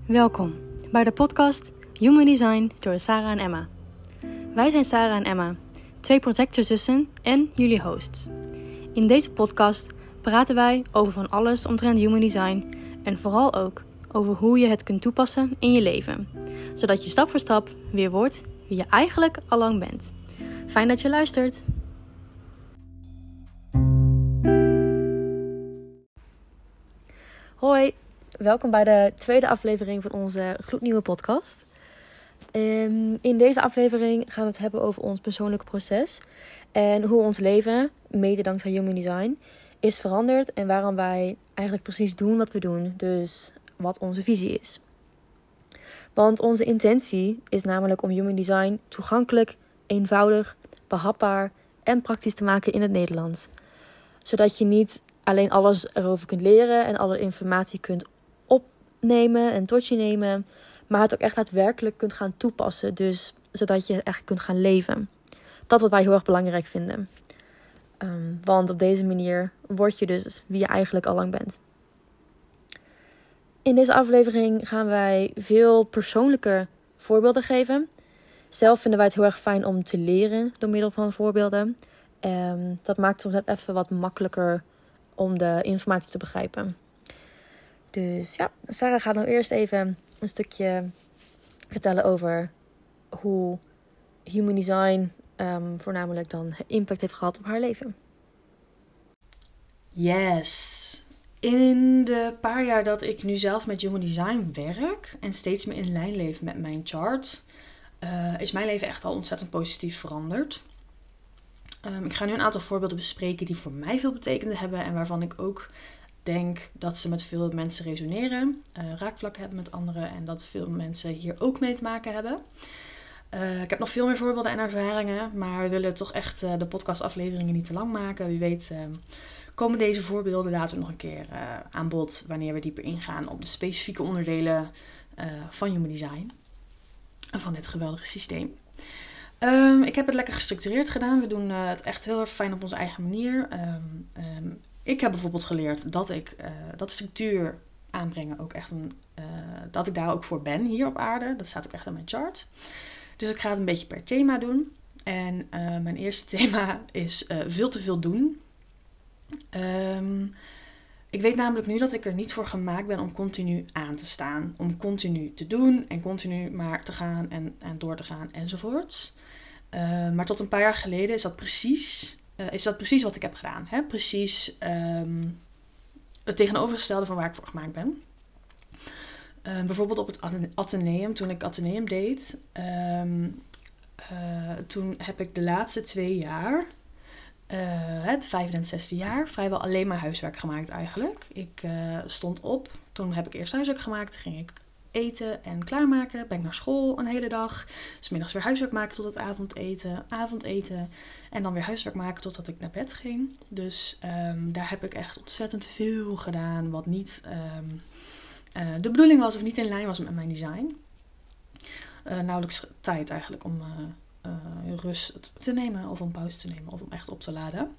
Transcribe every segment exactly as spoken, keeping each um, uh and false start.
Welkom bij de podcast Human Design door Sarah en Emma. Wij zijn Sarah en Emma, twee projectorzussen en jullie hosts. In deze podcast praten wij over van alles omtrent Human Design en vooral ook over hoe je het kunt toepassen in je leven, zodat je stap voor stap weer wordt wie je eigenlijk al lang bent. Fijn dat je luistert. Hoi, welkom bij de tweede aflevering van onze gloednieuwe podcast. Um, in deze aflevering gaan we het hebben over ons persoonlijke proces en hoe ons leven, mede dankzij Human Design, is veranderd en waarom wij eigenlijk precies doen wat we doen. Dus wat onze visie is. Want onze intentie is namelijk om Human Design toegankelijk, eenvoudig, behapbaar en praktisch te maken in het Nederlands. Zodat je niet alleen alles erover kunt leren en alle informatie kunt opnemen en tot je nemen, maar het ook echt daadwerkelijk kunt gaan toepassen. Dus zodat je echt kunt gaan leven. Dat wat wij heel erg belangrijk vinden. Um, want op deze manier word je dus wie je eigenlijk al lang bent. In deze aflevering gaan wij veel persoonlijke voorbeelden geven. Zelf vinden wij het heel erg fijn om te leren door middel van voorbeelden. Um, dat maakt het soms net even wat makkelijker om de informatie te begrijpen. Dus ja, Sarah gaat nou eerst even een stukje vertellen over hoe Human Design um, voornamelijk dan impact heeft gehad op haar leven. Yes. In de paar jaar dat ik nu zelf met Human Design werk en steeds meer in lijn leef met mijn chart, uh, is mijn leven echt al ontzettend positief veranderd. Um, ik ga nu een aantal voorbeelden bespreken die voor mij veel betekend hebben en waarvan ik ook denk dat ze met veel mensen resoneren, uh, raakvlak hebben met anderen en dat veel mensen hier ook mee te maken hebben. Uh, ik heb nog veel meer voorbeelden en ervaringen, maar we willen toch echt uh, de podcastafleveringen niet te lang maken. Wie weet uh, komen deze voorbeelden later nog een keer uh, aan bod wanneer we dieper ingaan op de specifieke onderdelen uh, van Human Design en van dit geweldige systeem. Um, ik heb het lekker gestructureerd gedaan. We doen uh, het echt heel erg fijn op onze eigen manier. Um, um, ik heb bijvoorbeeld geleerd dat ik uh, dat structuur aanbrengen ook echt een, uh, dat ik daar ook voor ben hier op aarde. Dat staat ook echt in mijn chart. Dus ik ga het een beetje per thema doen. En uh, mijn eerste thema is uh, veel te veel doen. Um, ik weet namelijk nu dat ik er niet voor gemaakt ben om continu aan te staan. Om continu te doen en continu maar te gaan en, en door te gaan enzovoorts. Uh, maar tot een paar jaar geleden is dat precies, uh, is dat precies wat ik heb gedaan. Hè? Precies um, het tegenovergestelde van waar ik voor gemaakt ben. Uh, bijvoorbeeld op het Atheneum, toen ik Atheneum deed. Um, uh, toen heb ik de laatste twee jaar, uh, het vijfde en zesde jaar, vrijwel alleen maar huiswerk gemaakt eigenlijk. Ik uh, stond op, toen heb ik eerst huiswerk gemaakt, ging ik eten en klaarmaken. Ben ik naar school een hele dag. 'S middags weer huiswerk maken tot het avondeten. Avondeten. En dan weer huiswerk maken totdat ik naar bed ging. Dus um, daar heb ik echt ontzettend veel gedaan. Wat niet um, uh, de bedoeling was of niet in lijn was met mijn design. Uh, nauwelijks tijd eigenlijk om uh, uh, rust te nemen. Of om pauze te nemen. Of om echt op te laden.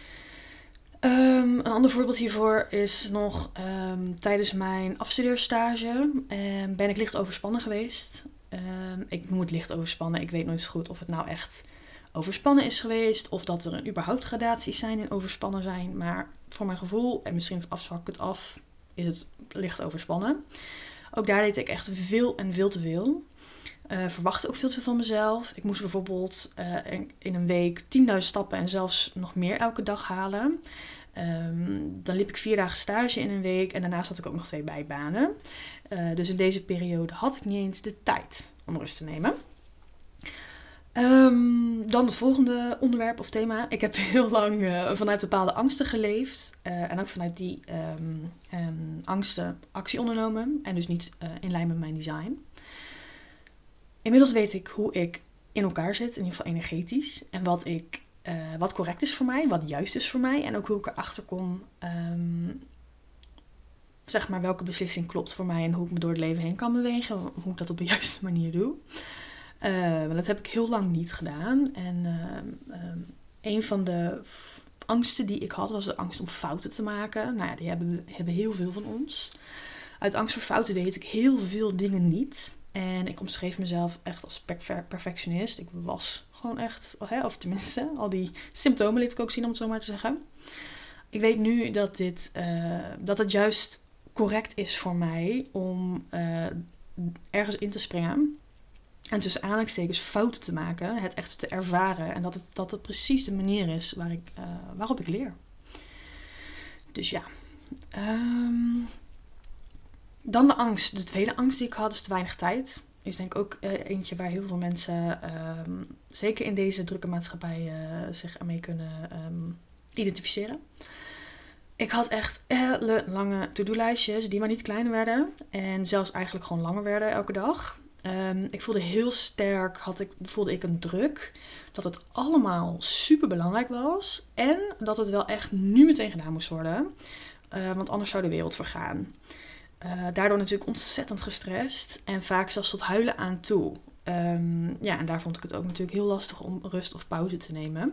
Um, een ander voorbeeld hiervoor is nog um, tijdens mijn afstudeerstage um, ben ik licht overspannen geweest. Um, ik noem het licht overspannen. Ik weet nooit zo goed of het nou echt overspannen is geweest. Of dat er een überhaupt gradaties zijn in overspannen zijn. Maar voor mijn gevoel, en misschien afzwak ik het af, is het licht overspannen. Ook daar deed ik echt veel en veel te veel. Uh, verwachtte ook veel te veel van mezelf. Ik moest bijvoorbeeld uh, in een week tienduizend stappen en zelfs nog meer elke dag halen. Um, dan liep ik vier dagen stage in een week en daarnaast had ik ook nog twee bijbanen. Uh, dus in deze periode had ik niet eens de tijd om rust te nemen. Um, dan het volgende onderwerp of thema. Ik heb heel lang uh, vanuit bepaalde angsten geleefd. Uh, en ook vanuit die um, um, angsten actie ondernomen. En dus niet uh, in lijn met mijn design. Inmiddels weet ik hoe ik in elkaar zit, in ieder geval energetisch. En wat, ik, uh, wat correct is voor mij, wat juist is voor mij. En ook hoe ik erachter kom, um, zeg maar, welke beslissing klopt voor mij. En hoe ik me door het leven heen kan bewegen. Hoe ik dat op de juiste manier doe. Uh, want dat heb ik heel lang niet gedaan. En uh, um, een van de f- angsten die ik had, was de angst om fouten te maken. Nou ja, die hebben, hebben heel veel van ons. Uit angst voor fouten deed ik heel veel dingen niet. En ik omschreef mezelf echt als per- perfectionist. Ik was gewoon echt, hè, of tenminste, al die symptomen liet ik ook zien, om het zo maar te zeggen. Ik weet nu dat, dit, uh, dat het juist correct is voor mij om uh, ergens in te springen. En tussen aanhalingstekens fouten te maken, het echt te ervaren. En dat het, dat het precies de manier is waar ik, uh, waarop ik leer. Dus ja. Um, dan de angst. De tweede angst die ik had is te weinig tijd. Is denk ik ook uh, eentje waar heel veel mensen, um, zeker in deze drukke maatschappij, uh, zich ermee kunnen um, identificeren. Ik had echt hele lange to-do-lijstjes die maar niet kleiner werden. En zelfs eigenlijk gewoon langer werden elke dag. Um, ik voelde heel sterk, had ik, voelde ik een druk. Dat het allemaal super belangrijk was. En dat het wel echt nu meteen gedaan moest worden. Uh, want anders zou de wereld vergaan. Uh, daardoor natuurlijk ontzettend gestrest. En vaak zelfs tot huilen aan toe. Um, ja, en daar vond ik het ook natuurlijk heel lastig om rust of pauze te nemen.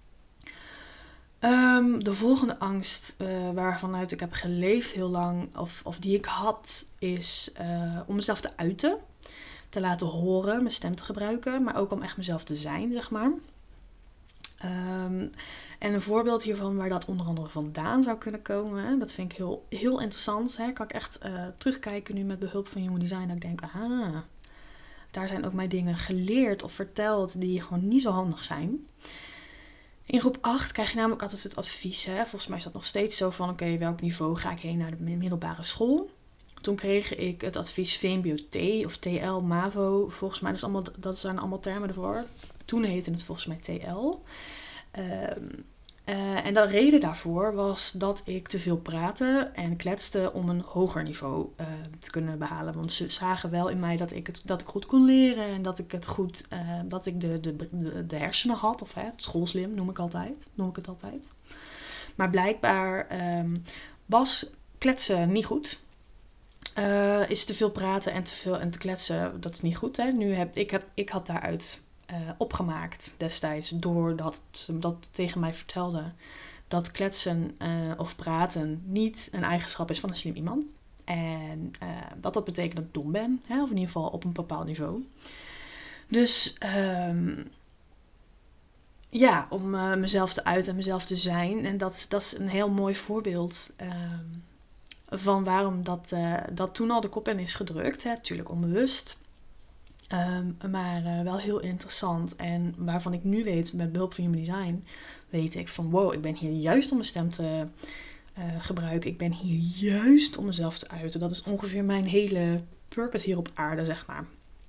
Um, de volgende angst uh, waarvanuit ik heb geleefd heel lang, of, of die ik had, is uh, om mezelf te uiten. Te laten horen, mijn stem te gebruiken, maar ook om echt mezelf te zijn, zeg maar. Um, en een voorbeeld hiervan waar dat onder andere vandaan zou kunnen komen, dat vind ik heel, heel interessant. Hè? Kan ik echt uh, terugkijken nu met behulp van Human Design, dat ik denk, aha, daar zijn ook mij dingen geleerd of verteld die gewoon niet zo handig zijn. In groep acht krijg je namelijk altijd het advies, hè? Volgens mij is dat nog steeds zo van, oké, okay, welk niveau ga ik heen naar de middelbare school? Toen kreeg ik het advies V M B O T of T L, MAVO. Volgens mij, dat, is allemaal, dat zijn allemaal termen ervoor. Toen heette het volgens mij T L. Um, uh, en de reden daarvoor was dat ik te veel praatte en kletste om een hoger niveau uh, te kunnen behalen. Want ze zagen wel in mij dat ik het dat ik goed kon leren en dat ik het goed, uh, dat ik de, de, de, de hersenen had. Of hè, het schoolslim noem ik altijd, noem ik het altijd. Maar blijkbaar um, was kletsen niet goed. Uh, is te veel praten en te veel en te kletsen, dat is niet goed. Hè? Nu heb ik, heb, ik had daaruit uh, opgemaakt destijds, doordat ze dat tegen mij vertelde, dat kletsen uh, of praten niet een eigenschap is van een slim iemand. En uh, dat dat betekent dat ik dom ben, hè? Of in ieder geval op een bepaald niveau. Dus um, ja, om uh, mezelf te uiten en mezelf te zijn. En dat, dat is een heel mooi voorbeeld um, van waarom dat, uh, dat toen al de kop in is gedrukt. Hè? Natuurlijk onbewust. Um, maar uh, wel heel interessant. En waarvan ik nu weet, met behulp van Human Design, weet ik van wow, ik ben hier juist om mijn stem te uh, gebruiken. Ik ben hier juist om mezelf te uiten. Dat is ongeveer mijn hele purpose hier op aarde, zeg maar.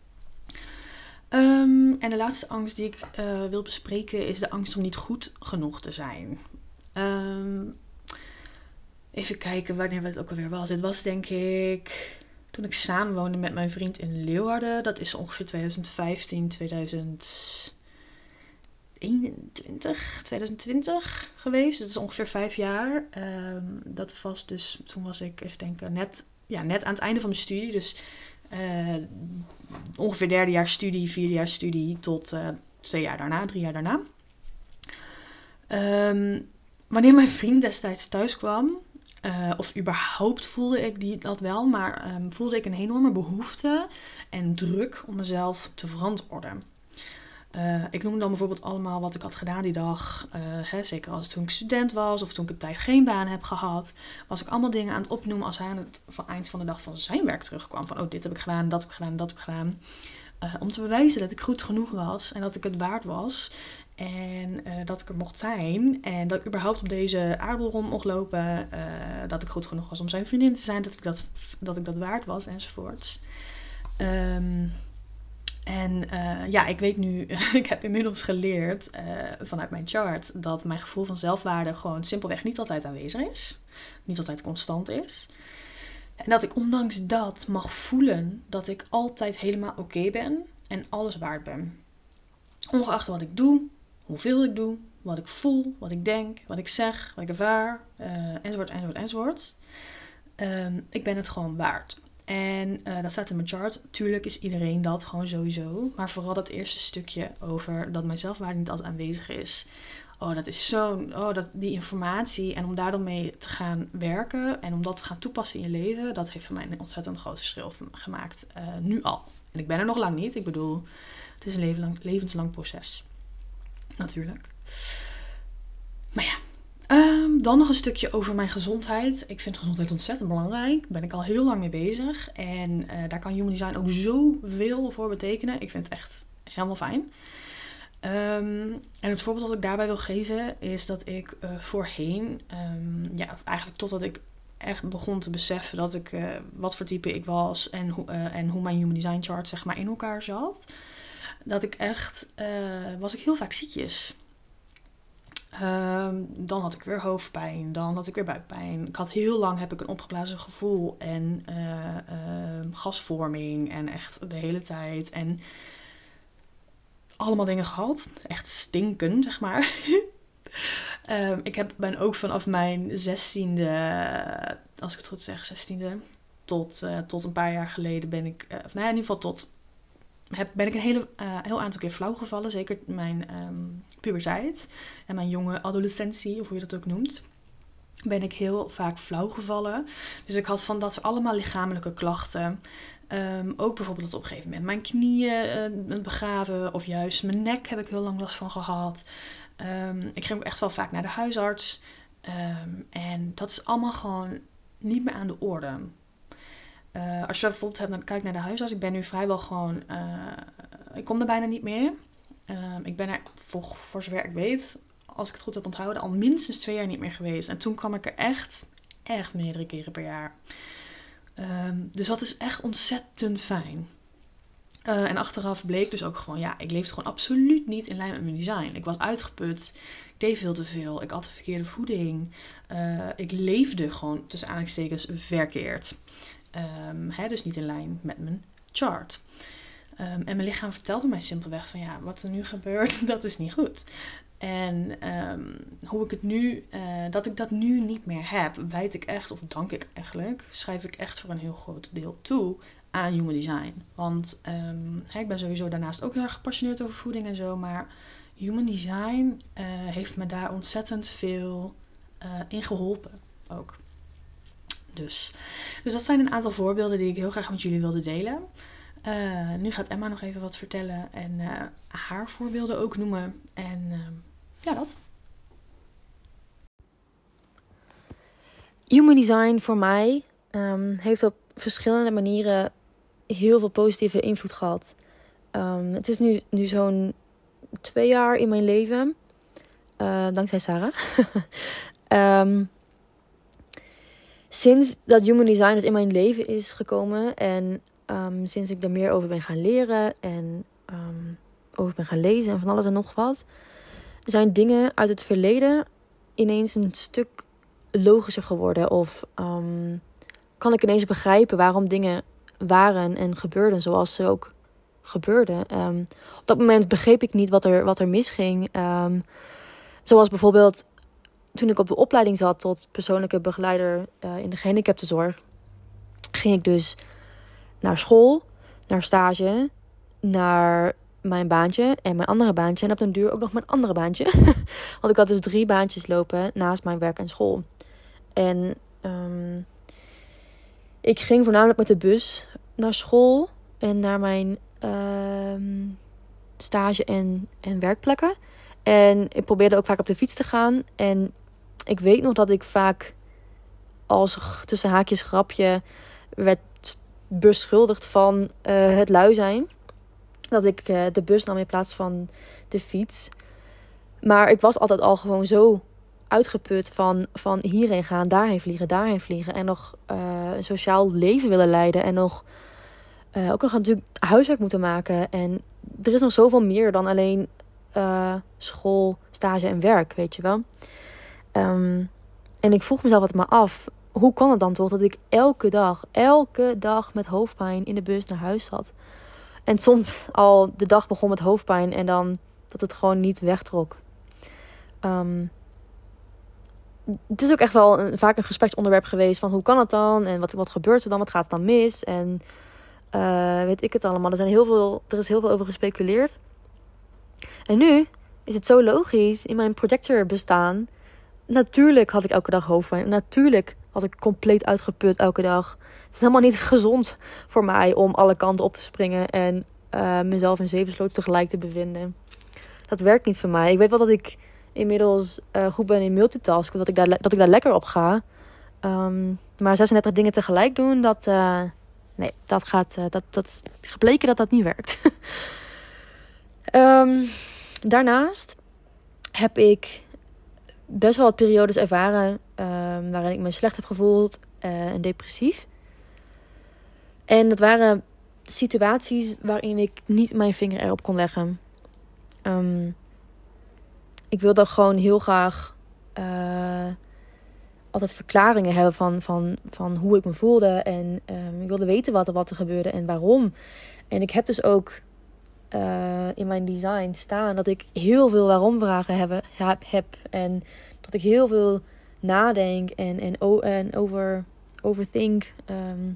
Um, en de laatste angst die ik uh, wil bespreken is de angst om niet goed genoeg te zijn. Um, even kijken wanneer het ook alweer was. Dit was denk ik toen ik samenwoonde met mijn vriend in Leeuwarden. Dat is ongeveer twintig vijftien, twintig eenentwintig, twintig twintig geweest. Dat is ongeveer vijf jaar. Um, dat was dus, toen was ik even denken, net, ja, net aan het einde van mijn studie. Dus uh, ongeveer derde jaar studie, vierde jaar studie tot uh, twee jaar daarna, drie jaar daarna. Um, wanneer mijn vriend destijds thuis kwam, uh, of überhaupt voelde ik die, dat wel, maar um, voelde ik een enorme behoefte en druk om mezelf te verantwoorden. Uh, ik noemde dan bijvoorbeeld allemaal wat ik had gedaan die dag. Uh, hè, zeker als toen ik student was of toen ik een tijd geen baan heb gehad. Was ik allemaal dingen aan het opnoemen als hij aan het van eind van de dag van zijn werk terugkwam. Van oh, dit heb ik gedaan, dat heb ik gedaan, dat heb ik gedaan. Uh, om te bewijzen dat ik goed genoeg was en dat ik het waard was. En uh, dat ik er mocht zijn. En dat ik überhaupt op deze aardbol rond mocht lopen. Uh, dat ik goed genoeg was om zijn vriendin te zijn. Dat ik dat, dat, ik dat waard was enzovoorts. Um, En uh, ja, ik weet nu, ik heb inmiddels geleerd uh, vanuit mijn chart dat mijn gevoel van zelfwaarde gewoon simpelweg niet altijd aanwezig is. Niet altijd constant is. En dat ik ondanks dat mag voelen dat ik altijd helemaal oké okay ben en alles waard ben. Ongeacht wat ik doe, hoeveel ik doe, wat ik voel, wat ik denk, wat ik zeg, wat ik ervaar, uh, enzovoort, enzovoort, enzovoort. Um, ik ben het gewoon waard. En uh, dat staat in mijn chart. Tuurlijk is iedereen dat gewoon sowieso. Maar vooral dat eerste stukje over dat mijn zelfwaarde niet altijd aanwezig is. Oh, dat is zo'n... Oh, dat, die informatie. En om daar dan mee te gaan werken. En om dat te gaan toepassen in je leven. Dat heeft voor mij een ontzettend groot verschil gemaakt. Uh, nu al. En ik ben er nog lang niet. Ik bedoel, het is een leven lang, levenslang proces. Natuurlijk. Maar ja. Um, dan nog een stukje over mijn gezondheid. Ik vind gezondheid ontzettend belangrijk. Daar ben ik al heel lang mee bezig. En uh, daar kan Human Design ook zoveel voor betekenen. Ik vind het echt helemaal fijn. Um, en het voorbeeld dat ik daarbij wil geven is dat ik uh, voorheen, um, ja, eigenlijk totdat ik echt begon te beseffen dat ik uh, wat voor type ik was en, ho- uh, en hoe mijn Human Design chart zeg maar in elkaar zat, dat ik echt, uh, was ik heel vaak ziekjes. Um, dan had ik weer hoofdpijn, dan had ik weer buikpijn. Ik had heel lang heb ik een opgeblazen gevoel en uh, uh, gasvorming en echt de hele tijd en allemaal dingen gehad. Echt stinken, zeg maar. um, ik heb, ben ook vanaf mijn zestiende, als ik het goed zeg, zestiende, tot, uh, tot een paar jaar geleden ben ik, uh, of nou ja, in ieder geval tot, heb, ben ik een hele, uh, heel aantal keer flauw gevallen. Zeker mijn um, puberteit en mijn jonge adolescentie, of hoe je dat ook noemt, ben ik heel vaak flauw gevallen. Dus ik had van dat allemaal lichamelijke klachten. Um, ook bijvoorbeeld dat op een gegeven moment mijn knieën uh, begraven. Of juist mijn nek heb ik heel lang last van gehad. Um, ik ging ook echt wel vaak naar de huisarts. Um, en dat is allemaal gewoon niet meer aan de orde. Uh, als je bijvoorbeeld hebt, dan kijk naar de huisarts. Ik ben nu vrijwel gewoon... Uh, ik kom er bijna niet meer. Um, ik ben er, voor, voor zover ik weet, als ik het goed heb onthouden, al minstens twee jaar niet meer geweest. En toen kwam ik er echt, echt meerdere keren per jaar. Um, dus dat is echt ontzettend fijn. Uh, en achteraf bleek dus ook gewoon, ja, ik leefde gewoon absoluut niet in lijn met mijn design. Ik was uitgeput, ik deed veel te veel, ik had de verkeerde voeding. Uh, ik leefde gewoon, tussen aanhalingstekens, verkeerd. Um, hè, dus niet in lijn met mijn chart. Um, en mijn lichaam vertelde mij simpelweg van, ja, wat er nu gebeurt, dat is niet goed. En um, hoe ik het nu, uh, dat ik dat nu niet meer heb, wijd ik echt, of dank ik eigenlijk, schrijf ik echt voor een heel groot deel toe aan Human Design. Want um, hè, ik ben sowieso daarnaast ook heel erg gepassioneerd over voeding en zo, maar Human Design uh, heeft me daar ontzettend veel uh, in geholpen ook. Dus. dus dat zijn een aantal voorbeelden die ik heel graag met jullie wilde delen. Uh, nu gaat Emma nog even wat vertellen en uh, haar voorbeelden ook noemen. En uh, ja, dat. Human Design voor mij um, heeft op verschillende manieren heel veel positieve invloed gehad. Um, het is nu, nu zo'n twee jaar in mijn leven. Uh, dankzij Sarah. um, sinds dat Human Design dus in mijn leven is gekomen en um, sinds ik er meer over ben gaan leren en um, over ben gaan lezen en van alles en nog wat, zijn dingen uit het verleden ineens een stuk logischer geworden. Of um, kan ik ineens begrijpen waarom dingen waren en gebeurden zoals ze ook gebeurden. Um, op dat moment begreep ik niet wat er, wat er misging. Um, zoals bijvoorbeeld toen ik op de opleiding zat tot persoonlijke begeleider uh, in de gehandicaptenzorg, ging ik dus naar school, naar stage, naar mijn baantje en mijn andere baantje. En op den duur ook nog mijn andere baantje. Want ik had dus drie baantjes lopen naast mijn werk en school. En um, ik ging voornamelijk met de bus naar school en naar mijn uh, stage en, en werkplekken. En ik probeerde ook vaak op de fiets te gaan. En ik weet nog dat ik vaak als tussen haakjes grapje werd beschuldigd van uh, het lui zijn. Dat ik uh, de bus nam in plaats van de fiets. Maar ik was altijd al gewoon zo uitgeput van, van hierheen gaan, daarheen vliegen, daarheen vliegen. En nog uh, een sociaal leven willen leiden. En nog uh, ook nog natuurlijk huiswerk moeten maken. En er is nog zoveel meer dan alleen uh, school, stage en werk, weet je wel. Um, en ik vroeg mezelf altijd maar af, hoe kan het dan toch dat ik elke dag, elke dag met hoofdpijn in de bus naar huis zat? En soms al de dag begon met hoofdpijn en dan dat het gewoon niet wegtrok. Um, het is ook echt wel een, vaak een gespreksonderwerp geweest van hoe kan het dan? En wat, wat gebeurt er dan? Wat gaat er dan mis? En uh, weet ik het allemaal. Er, zijn heel veel, er is heel veel over gespeculeerd. En nu is het zo logisch in mijn projector bestaan. Natuurlijk had ik elke dag hoofdpijn. Natuurlijk had ik compleet uitgeput elke dag. Het is helemaal niet gezond voor mij om alle kanten op te springen en uh, mezelf in zeven sloten tegelijk te bevinden. Dat werkt niet voor mij. Ik weet wel dat ik inmiddels uh, goed ben in multitasken, dat ik daar, dat ik daar lekker op ga. Um, maar zesendertig dingen tegelijk doen, dat, uh, nee, dat gaat, uh, dat, dat is gebleken dat dat niet werkt. um, daarnaast heb ik best wel wat periodes ervaren um, waarin ik me slecht heb gevoeld uh, en depressief. En dat waren situaties waarin ik niet mijn vinger erop kon leggen. Um, ik wilde gewoon heel graag uh, altijd verklaringen hebben van, van, van hoe ik me voelde. En um, ik wilde weten wat er, wat er gebeurde en waarom. En ik heb dus ook uh, in mijn design staan dat ik heel veel waarom vragen heb, heb, heb. En dat ik heel veel nadenk en, en, en over, overthink. Um,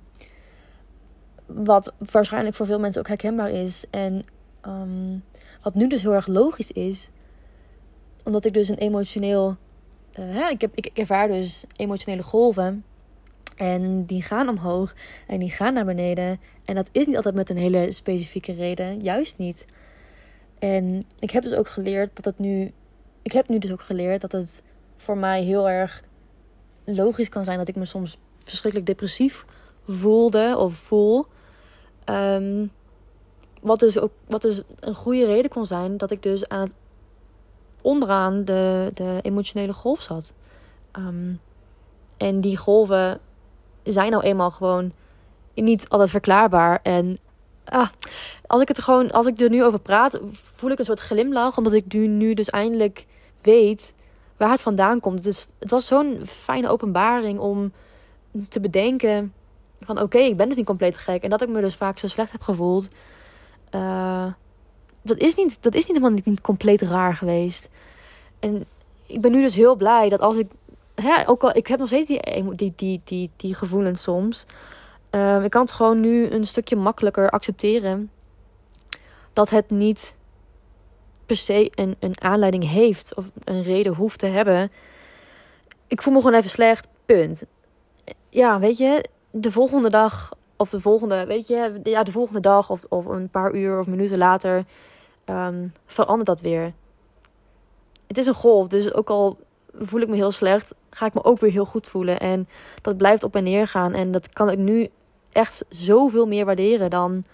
wat waarschijnlijk voor veel mensen ook herkenbaar is. En um, wat nu dus heel erg logisch is, omdat ik dus een emotioneel... Uh, hè, ik, heb, ik, ik ervaar dus emotionele golven. En die gaan omhoog en die gaan naar beneden. En dat is niet altijd met een hele specifieke reden. Juist niet. En ik heb dus ook geleerd dat het nu... Ik heb nu dus ook geleerd dat het voor mij heel erg logisch kan zijn dat ik me soms verschrikkelijk depressief voelde of voel. Um, wat dus ook wat dus een goede reden kon zijn dat ik dus aan het onderaan de, de emotionele golf zat. Um, en die golven zijn nou eenmaal gewoon niet altijd verklaarbaar. En ah, als ik het er gewoon, als ik er nu over praat, voel ik een soort glimlach, omdat ik nu, nu dus eindelijk weet waar het vandaan komt. Het, is, het was zo'n fijne openbaring om te bedenken van oké, okay, ik ben dus niet compleet gek. En dat ik me dus vaak zo slecht heb gevoeld. Uh, dat is niet, dat is niet helemaal niet, niet compleet raar geweest. En ik ben nu dus heel blij dat als ik... Hè, ook al, ik heb nog steeds die, die, die, die, die gevoelens soms. Uh, ik kan het gewoon nu een stukje makkelijker accepteren. Dat het niet per se een, een aanleiding heeft. Of een reden hoeft te hebben. Ik voel me gewoon even slecht. Punt. Ja, weet je. De volgende dag... Of de volgende, weet je, ja, de volgende dag of, of een paar uur of minuten later um, verandert dat weer. Het is een golf, dus ook al voel ik me heel slecht, ga ik me ook weer heel goed voelen. En dat blijft op en neer gaan. En dat kan ik nu echt zoveel meer waarderen dan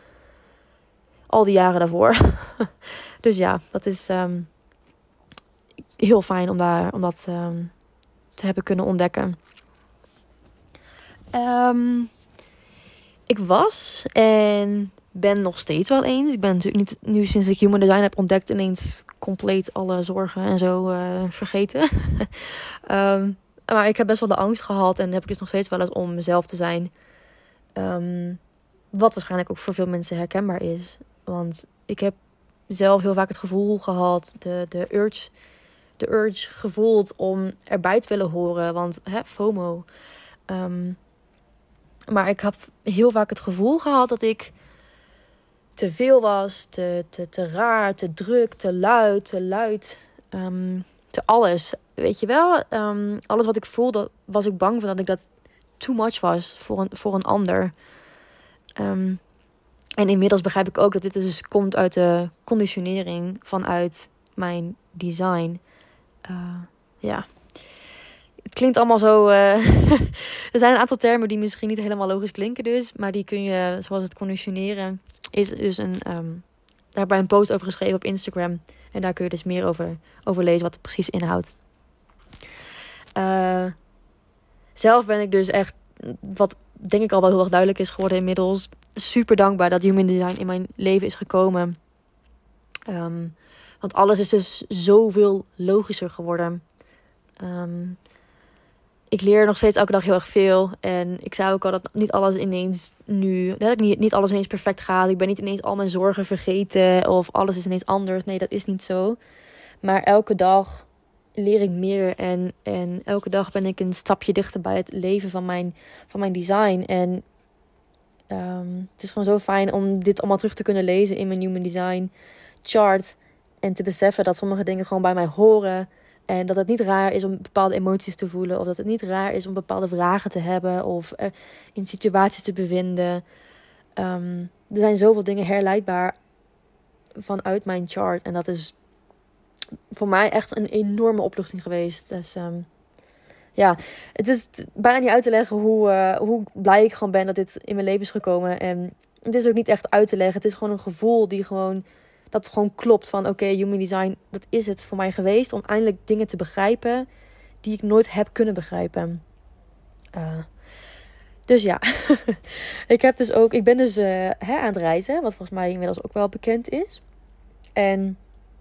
al die jaren daarvoor. Dus ja, dat is um, heel fijn om, daar, om dat um, te hebben kunnen ontdekken. Um, Ik was en ben nog steeds wel eens. Ik ben natuurlijk niet nu sinds ik Human Design heb ontdekt ineens compleet alle zorgen en zo uh, vergeten. um, maar ik heb best wel de angst gehad en heb ik dus nog steeds wel eens om mezelf te zijn. Um, wat waarschijnlijk ook voor veel mensen herkenbaar is. Want ik heb zelf heel vaak het gevoel gehad, de, de, urge, de urge gevoeld om erbij te willen horen. Want hè, FOMO... Um, Maar ik heb heel vaak het gevoel gehad dat ik te veel was, te, te, te raar, te druk, te luid, te luid, um, te alles. Weet je wel, um, alles wat ik voelde, was ik bang van dat ik dat too much was voor een, voor een ander. Um, en inmiddels begrijp ik ook dat dit dus komt uit de conditionering vanuit mijn design. Uh, ja... Het klinkt allemaal zo... Uh, er zijn een aantal termen die misschien niet helemaal logisch klinken dus. Maar die kun je, zoals het conditioneren, is dus een... Um, daar heb ik een post over geschreven op Instagram. En daar kun je dus meer over, over lezen wat het precies inhoudt. Uh, zelf ben ik dus echt, wat denk ik al wel heel erg duidelijk is geworden inmiddels, super dankbaar dat Human Design in mijn leven is gekomen. Um, want alles is dus zoveel logischer geworden. Um, Ik leer nog steeds elke dag heel erg veel. En ik zei ook al dat niet alles ineens nu... Dat niet, niet alles ineens perfect gaat. Ik ben niet ineens al mijn zorgen vergeten. Of alles is ineens anders. Nee, dat is niet zo. Maar elke dag leer ik meer. En, en elke dag ben ik een stapje dichter bij het leven van mijn, van mijn design. En um, het is gewoon zo fijn om dit allemaal terug te kunnen lezen in mijn Human Design chart. En te beseffen dat sommige dingen gewoon bij mij horen. En dat het niet raar is om bepaalde emoties te voelen. Of dat het niet raar is om bepaalde vragen te hebben. Of er in situaties te bevinden. Um, er zijn zoveel dingen herleidbaar vanuit mijn chart. En dat is voor mij echt een enorme opluchting geweest. Dus um, ja, het is t- bijna niet uit te leggen hoe, uh, hoe blij ik gewoon ben dat dit in mijn leven is gekomen. En het is ook niet echt uit te leggen. Het is gewoon een gevoel die gewoon, dat gewoon klopt. Van oké, okay, human design, dat is het voor mij geweest. Om eindelijk dingen te begrijpen die ik nooit heb kunnen begrijpen. Uh, dus ja, ik heb dus ook, ik ben dus uh, hè, aan het reizen. Wat volgens mij inmiddels ook wel bekend is. En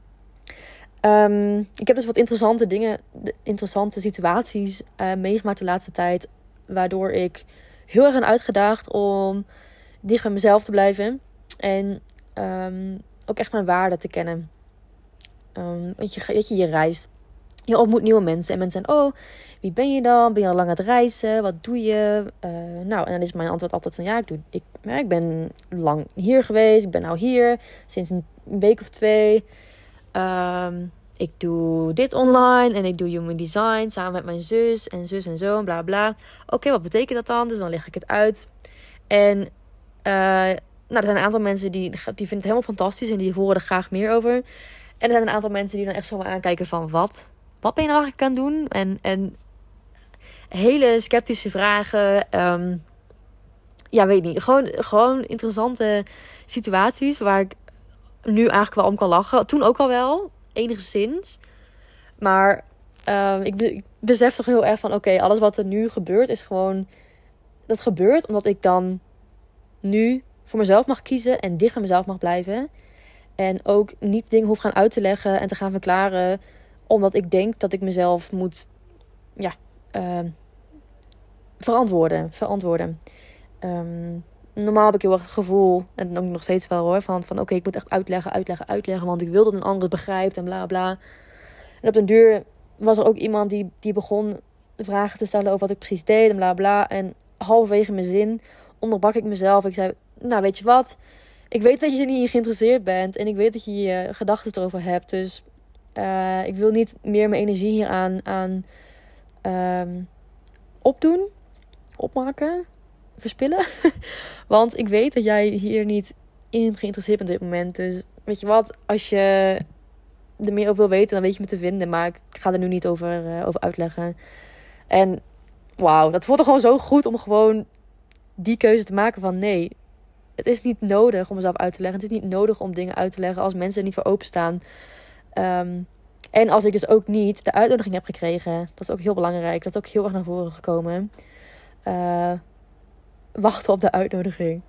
Um, ik heb dus wat interessante dingen, interessante situaties uh, meegemaakt de laatste tijd. Waardoor ik heel erg ben uitgedaagd om dicht bij mezelf te blijven. En um, ook echt mijn waarde te kennen. Um, want je, weet je, je reist. Je ontmoet nieuwe mensen. En mensen zijn, oh, wie ben je dan? Ben je al lang aan het reizen? Wat doe je? Uh, nou, en dan is mijn antwoord altijd van, ja, ik, doe, ik, ja, ik ben lang hier geweest. Ik ben nou hier sinds een week of twee. Um, ik doe dit online en ik doe human design samen met mijn zus en zus en zo en bla bla. Oké, okay, wat betekent dat dan? Dus dan leg ik het uit. En uh, nou, er zijn een aantal mensen die, die vinden het helemaal fantastisch en die horen er graag meer over. En er zijn een aantal mensen die dan echt zomaar aankijken van wat? Wat ben je nou eigenlijk aan het doen? En, en hele sceptische vragen. Um, ja, weet niet. Gewoon, gewoon interessante situaties waar ik nu eigenlijk wel om kan lachen. Toen ook al wel, enigszins. Maar uh, ik, be- ik besef toch heel erg van... Oké, okay, alles wat er nu gebeurt is gewoon... Dat gebeurt omdat ik dan nu voor mezelf mag kiezen... en dicht bij mezelf mag blijven. En ook niet dingen hoef gaan uit te leggen en te gaan verklaren... omdat ik denk dat ik mezelf moet... Ja, uh, verantwoorden. Verantwoorden. Um, Normaal heb ik heel erg het gevoel, en ook nog steeds wel hoor, van, van oké, okay, ik moet echt uitleggen, uitleggen, uitleggen, want ik wil dat een ander het begrijpt en bla bla. En op den duur was er ook iemand die, die begon vragen te stellen over wat ik precies deed en bla bla. En halverwege mijn zin onderbrak ik mezelf. Ik zei, nou weet je wat, ik weet dat je er niet in geïnteresseerd bent en ik weet dat je je gedachten erover hebt. Dus uh, ik wil niet meer mijn energie hier aan, aan um, opdoen, opmaken. verspillen. Want ik weet dat jij hier niet in geïnteresseerd bent op dit moment. Dus weet je wat, als je er meer over wil weten, dan weet je me te vinden. Maar ik ga er nu niet over, uh, over uitleggen. En wauw, dat voelt er gewoon zo goed om gewoon die keuze te maken van nee. Het is niet nodig om mezelf uit te leggen. Het is niet nodig om dingen uit te leggen als mensen er niet voor openstaan. Um, en als ik dus ook niet de uitnodiging heb gekregen. Dat is ook heel belangrijk. Dat is ook heel erg naar voren gekomen. Uh, wachten op de uitnodiging.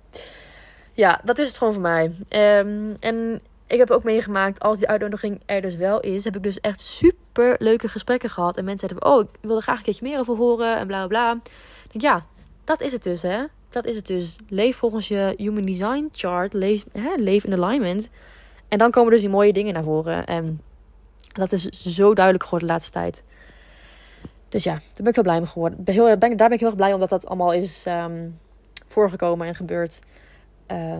Ja, dat is het gewoon voor mij. Um, en ik heb ook meegemaakt, als die uitnodiging er dus wel is, heb ik dus echt super leuke gesprekken gehad. En mensen zeiden van, oh, ik wil er graag een keertje meer over horen en bla bla. Ik denk, ja, dat is het dus, hè. Dat is het dus. Leef volgens je human design chart. Leef, hè, leef in alignment. En dan komen dus die mooie dingen naar voren. En dat is zo duidelijk geworden de laatste tijd. Dus ja, daar ben ik heel blij mee geworden. Ben heel, ben, daar ben ik heel erg blij omdat dat allemaal is um, voorgekomen en gebeurd. Uh,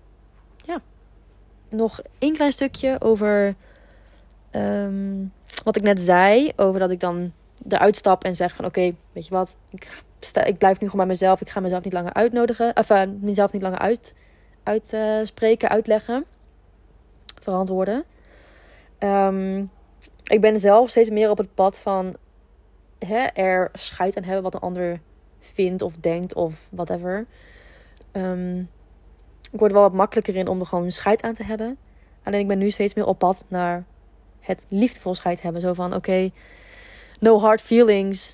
ja. Nog één klein stukje over um, wat ik net zei. Over dat ik dan eruit stap en zeg van oké, okay, weet je wat. Ik, sta, ik blijf nu gewoon bij mezelf. Ik ga mezelf niet langer uitnodigen. Of uh, mezelf niet langer uit, uit uh, spreken, uitleggen. Verantwoorden. Um, ik ben zelf steeds meer op het pad van hè, er scheid aan hebben wat een ander vindt of denkt of whatever. Um, ik word er wel wat makkelijker in om er gewoon scheid aan te hebben. Alleen ik ben nu steeds meer op pad naar het liefdevol scheid hebben. Zo van oké, okay, no hard feelings.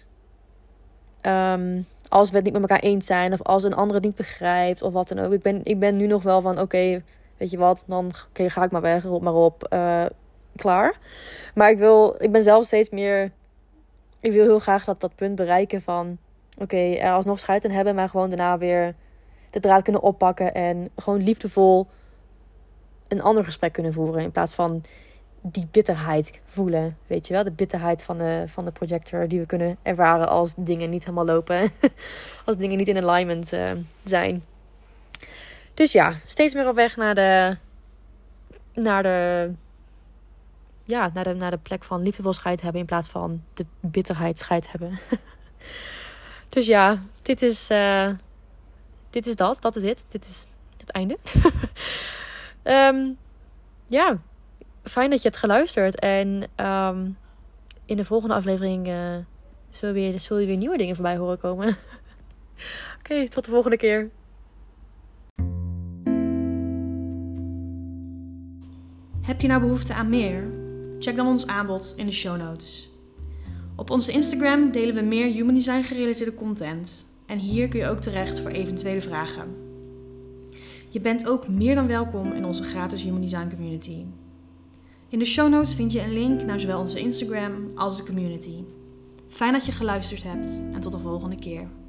Um, als we het niet met elkaar eens zijn of als een ander het niet begrijpt of wat dan ook. Ik ben, ik ben nu nog wel van oké, okay, weet je wat, dan okay, ga ik maar weg, rot maar op. Uh, klaar. Maar ik wil, ik ben zelf steeds meer, ik wil heel graag dat, dat punt bereiken van oké, okay, er alsnog scheid aan hebben, maar gewoon daarna weer de draad kunnen oppakken en gewoon liefdevol een ander gesprek kunnen voeren in plaats van die bitterheid voelen, weet je wel, de bitterheid van de, van de projector die we kunnen ervaren als dingen niet helemaal lopen, als dingen niet in alignment uh, zijn. Dus ja, steeds meer op weg naar de naar de ja, naar, de, naar de plek van liefdevol scheid hebben in plaats van de bitterheid scheid hebben. Dus ja, dit is, uh, dit is dat. Dat is het. Dit is het einde. um, ja, fijn dat je hebt geluisterd. En um, in de volgende aflevering uh, zul, je weer, zul je weer nieuwe dingen voorbij horen komen. Oké, okay, tot de volgende keer. Heb je nou behoefte aan meer? Check dan ons aanbod in de show notes. Op onze Instagram delen we meer Human Design gerelateerde content. En hier kun je ook terecht voor eventuele vragen. Je bent ook meer dan welkom in onze gratis Human Design community. In de show notes vind je een link naar zowel onze Instagram als de community. Fijn dat je geluisterd hebt en tot de volgende keer.